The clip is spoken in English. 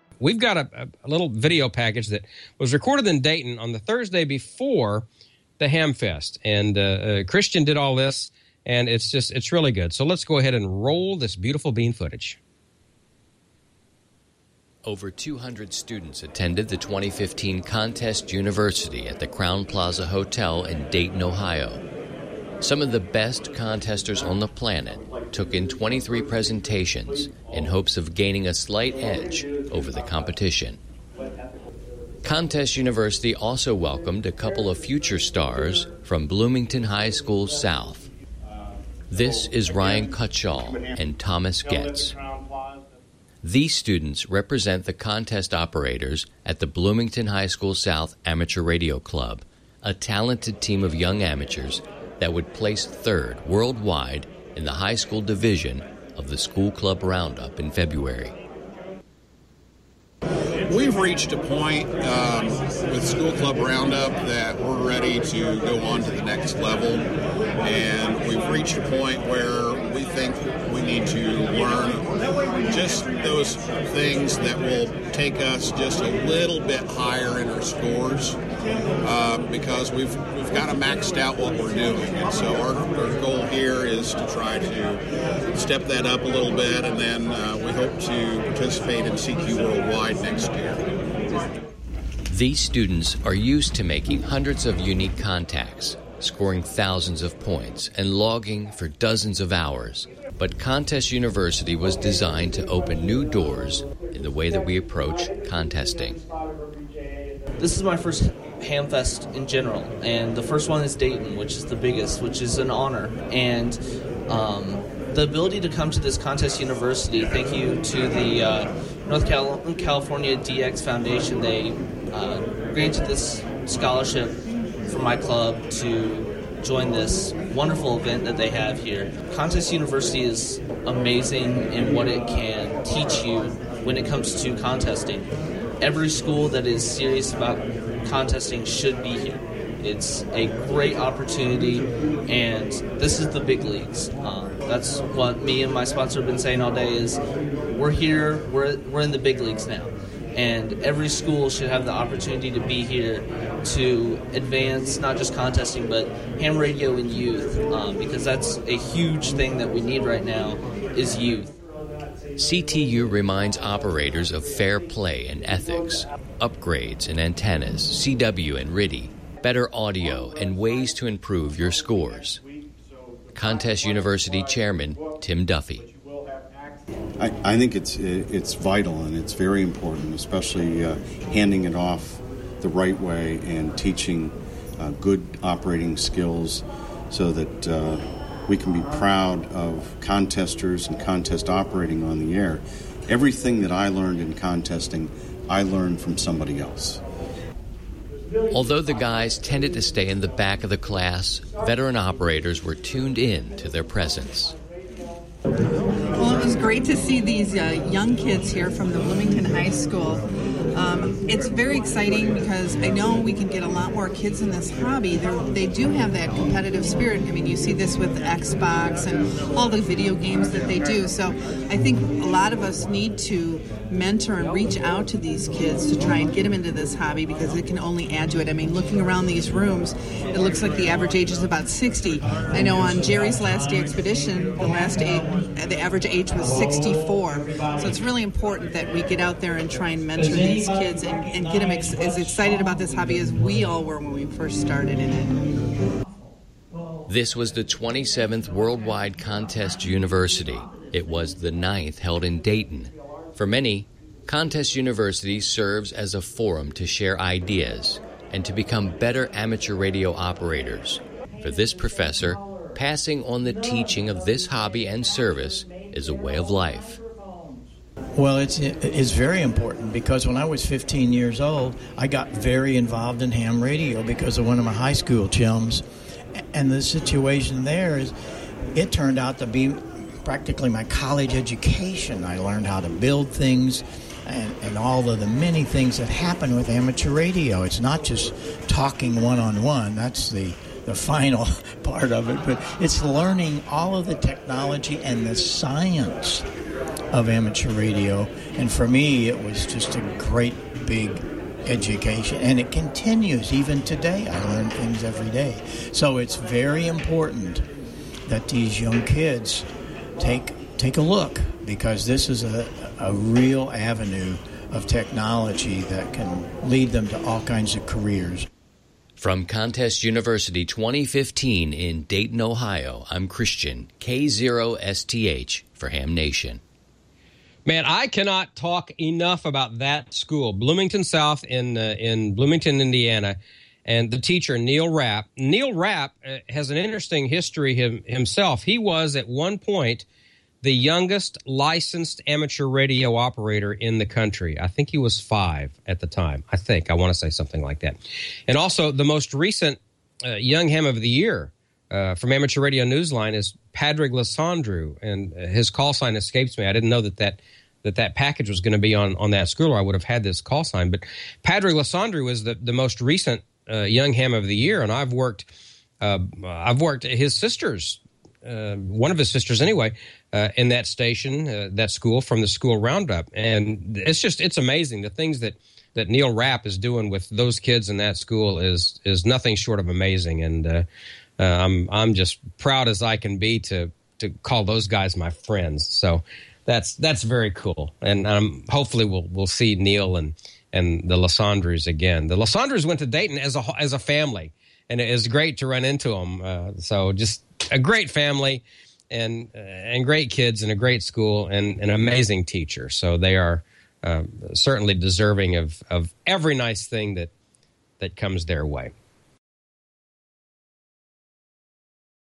We've got a little video package that was recorded in Dayton on the Thursday before the Hamfest. And Christian did all this, and it's really good. So let's go ahead and roll this beautiful bean footage. Over 200 students attended the 2015 Contest University at the Crowne Plaza Hotel in Dayton, Ohio. Some of the best contesters on the planet took in 23 presentations in hopes of gaining a slight edge over the competition. Contest University also welcomed a couple of future stars from Bloomington High School South. This is Ryan Cutshall and Thomas Getz. These students represent the contest operators at the Bloomington High School South Amateur Radio Club, a talented team of young amateurs that would place third worldwide in the high school division of the School Club Roundup in February. We've reached a point with School Club Roundup that we're ready to go on to the next level, and we've reached a point where we think we need to learn just those things that will take us just a little bit higher in our scores, because we've kind of maxed out what we're doing, and so our goal here is to try to step that up a little bit, and then we hope to participate in CQ Worldwide next year. These students are used to making hundreds of unique contacts, scoring thousands of points, and logging for dozens of hours. But Contest University was designed to open new doors in the way that we approach contesting. This is my first Hamfest in general, and the first one is Dayton, which is the biggest, which is an honor. And the ability to come to this Contest University, thank you to the North California DX Foundation. They granted this scholarship for my club to join this wonderful event that they have here. Contest University is amazing in what it can teach you when it comes to contesting. Every school that is serious about contesting should be here. It's a great opportunity, and this is the big leagues. That's what me and my sponsor have been saying all day is we're here, we're in the big leagues now. And every school should have the opportunity to be here to advance not just contesting, but ham radio in youth, because that's a huge thing that we need right now is youth. CTU reminds operators of fair play and ethics, upgrades in antennas, CW and RTTY, better audio, and ways to improve your scores. Contest University Chairman Tim Duffy. I think it's vital and it's very important, especially handing it off the right way and teaching good operating skills so that we can be proud of contesters and contest operating on the air. Everything that I learned in contesting, I learned from somebody else. Although the guys tended to stay in the back of the class, veteran operators were tuned in to their presence. Well, it was great to see these young kids here from the Bloomington High School. It's very exciting because I know we can get a lot more kids in this hobby. They do have that competitive spirit. I mean, you see this with the Xbox and all the video games that they do. So I think a lot of us need to mentor and reach out to these kids to try and get them into this hobby because it can only add to it. I mean, looking around these rooms, it looks like the average age is about 60. I know on Jerry's last day expedition, the average age was 64. So it's really important that we get out there and try and mentor these kids and get them as excited about this hobby as we all were when we first started in it. This was the 27th Worldwide Contest University. It was the 9th held in Dayton. For many, Contest University serves as a forum to share ideas and to become better amateur radio operators. For this professor, passing on the teaching of this hobby and service is a way of life. Well, it's very important because when I was 15 years old, I got very involved in ham radio because of one of my high school chums. And the situation there is it turned out to be practically my college education. I learned how to build things and all of the many things that happen with amateur radio. It's not just talking one-on-one. That's the final part of it. But it's learning all of the technology and the science of amateur radio. And for me, it was just a great big education, and it continues even today. I learn things every day. So it's very important that these young kids take a look, because this is a real avenue of technology that can lead them to all kinds of careers. From Contest University 2015 in Dayton, Ohio, I'm Christian, K0STH for Ham Nation. Man, I cannot talk enough about that school, Bloomington South in Bloomington, Indiana, and the teacher, Neil Rapp. Neil Rapp has an interesting history himself. He was, at one point, the youngest licensed amateur radio operator in the country. I think he was 5 at the time. I want to say something like that. And also, the most recent Young Ham of the Year from Amateur Radio Newsline is Padraig Lasandru, and his call sign escapes me. I didn't know that package was going to be on that school, or I would have had this call sign. But Padraig Lasandru is the most recent Young Ham of the Year, and I've worked his sisters, one of his sisters anyway, in that station, that school, from the school roundup. And it's amazing. The things that Neil Rapp is doing with those kids in that school is nothing short of amazing. And I'm just proud as I can be to call those guys my friends. So that's very cool. And hopefully we'll see Neil and the Lasandrus again. The Lasandrus went to Dayton as a family, and it is great to run into them. So just a great family. And great kids and a great school and an amazing teacher. So they are certainly deserving of every nice thing that comes their way.